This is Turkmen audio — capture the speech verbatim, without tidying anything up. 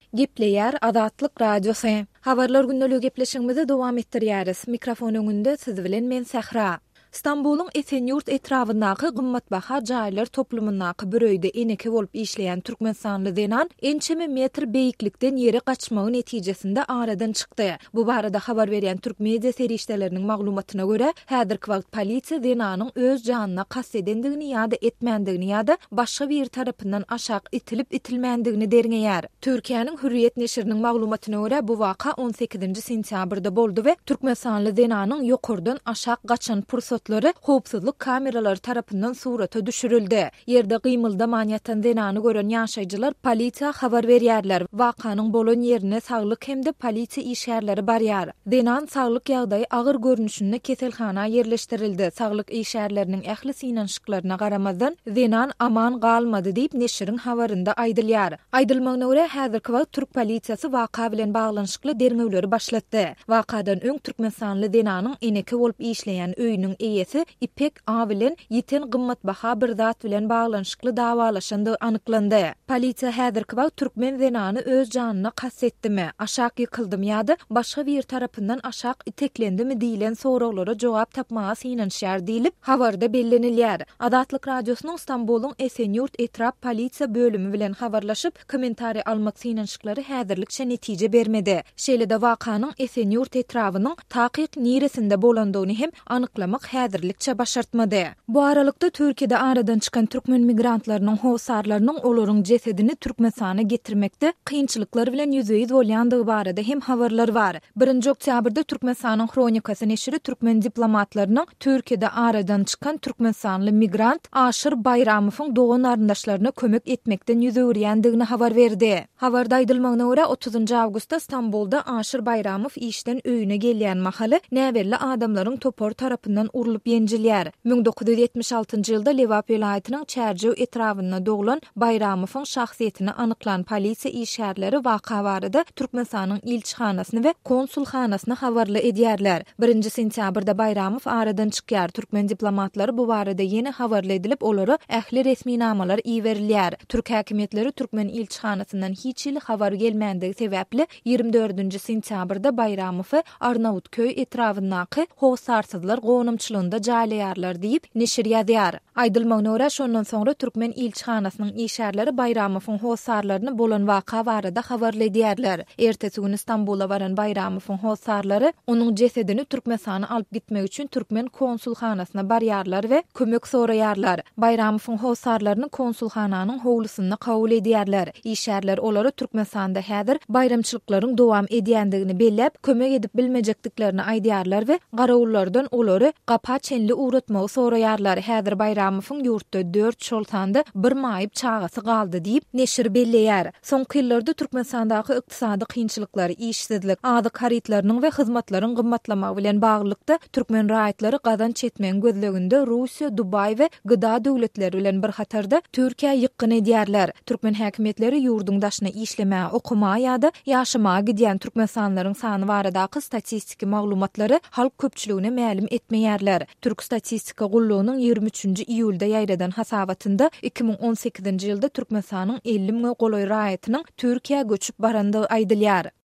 Gepleýär Adatlyk Radiosu. Habarlar gündälik gepleşigimizi dowam etdirýäris. Mikrofon öňünde siz bilen men Sahra. İstanbul'un Esenyurt etrafındaky gymmatbaha jaýlar toplumundaky bir öýde eneke bolup işleýän türkmensanly denan ençeme metr beýiklikden ýere gaçmagy netijesinde aradan çykdy. Bu barada habar berýän türk media serişdeleriniň maglumatyna görä, häzirki wagt polisiýa denanyň öz janyna kassedendigini ýa-da etmendigini ýa-da başga bir tarapyndan aşak itilip itilmendigini derňeýär. Türkiýanyň Hürriyet neşriniň maglumatyna görä, bu waka on sekizinji sentýabrda boldy we türkmensanly denanyň ýokurdan aşak gaçan pursat howpsuzlyk kameralary tarapyndan surata düşürildi. Yerde gymyldaman ýatan denany gören ýaşaýjylar polisiýa habar berýärler. Wakanyň bolan ýerine saglyk hemde polisiýa işgärleri barýar. Denan saglyk ýagdaýy agyr görnüşinde keselhana ýerleşdirildi. Saglyk işgärleriniň ähli synanşyklaryna garamazdan denan aman galmady diýip neşriň habarynda aýdylýar. Aýdylmagyna görä häzirki wagt türk polisiýasy waka bilen baglanşykly derňewleri başlatdy. Wakadan öň türkmensanly denanyň eneke bolup işleýän öýüniň ýesi İpek A bilen ýeten gymmatbaha bir zat bilen baglanşykly dawalaşandy anyklandy. Polisiýa häzirki wagt türkmen denany öz janyna kassetdimi, aşak ýykyldymy ýa-da başga bir tarapyndan aşak iteklendimi diýilen soraglara jogap tapmaga synanşýar diýilip habarda bellenilýär. Adatlyk Radiosynyň İstanbul'un Esenyurt etrap polisiýa bölümi bilen habarlaşyp kommentari almak synanşyklary häzirlikçe netije bermedi. Şeýle-de wakanyň Esenyurt etrawynyň takyk niresinde bolandygyny hem anyklamak häzirlikçe başartmady. Bu aralykda Türkiýede aradan çykan türkmen migrantlarynyň howsarlarynyň olaryň jesedini Türkmenistana getirmekde kynçylyklary bilen ýüzüýiz bolýandygy barada hem habarlar bar. birinji oktýabrda Türkmenistanyň Kronikasy neşri türkmen diplomatlarynyň Türkiýede aradan çykan türkmensanly migrant Aşyr Bayramowyň dogan aryndaşlaryna kömek etmekden ýüzürýändigini habar berdi. Habarda aýdylmagyna görä otuzynji awgustda İstanbulda Aşyr Bayramow işden öýüne gelýän mahaly näberli adamlaryň topor tarapyndan urulup ýenjilýär. bin dokuz yüz ýetmiş altynjy ýylda Lewap vilayatynyň Çärjew etrawyna doglan Bayramowyň şahsiýetini anyklan polisiýa işgärleri waka barada Türkmenistanyň ilçihanasyny we konsulhanasyny habarly edýärler. birinji sentýabrda Bayramow aradan çykýar. Türkmen diplomatlary bu barada ýene habarly edilip olary ähli resmi namalar iýerilýär. Türk häkimetleri Türkmen ilçihanasyndan hiç ýyl habar gelmändige sebäpli ýygrimi dördünji sentýabrda Bayramowy Arnavutköy etrawyndaky howsarsızlar gonumçylygynda jaýlaýarlar diýip neşir ýazýar. Aýdylmagyna görä şondan soňra Türkmen ilçihanasynyň işgärleri Bayramowyň howsarlaryny bolan waka barada habarly edýärler. Ertesi gün İstanbula baran Bayramowyň howsarlary onuň jesedini Türkmenistana alyp gitmek üçin Türkmen konsulhanasyna barýarlar we kömek soraýarlar. Bayramowyň howsarlaryny konsulhananyň howlusyna kabul edýärler. İşgärler olary Türkmenistanda häzir bayramçylyklaryň dowam edýändigini belläp, kömek edip bilmejekdiklerini aýdýarlar we garawullardan olary gapa çenli uğratmagy soraýarlar. Häzir Bayramowyň ýurtda dört şoltanda bir maýyp çagasy galdy diýip neşir belleýär. Soňky ýyllarda Türkmenistandaky ykdysady kynçylyklary, işsizlik, ady haritlarynyň we hyzmatlaryň gymmatlamagy bilen baglykda türkmen raýatlary gazan çetmegi gözleginde Russiýa, Dubay we gyda döwletleri bilen bir hatarda Türkiýe ýykyn edýärler. Türkmen häkimetleri ýurduň daşyna işlemäge, okumaga ýa-da ýaşamaga gidýän türkmensanlaryň sany baradaky statistiki maglumatlary halk köpçüligine ma'lum etmeýärler. Türk statistika gullugynyň ýygrimi üçünji iýulda ýaýradan hasabatynda iki bin on sekizinji ýylda Türkmenistanyň elli miňe goloý raýatynyň Türkiýe göçüp barandygy aýdylýar.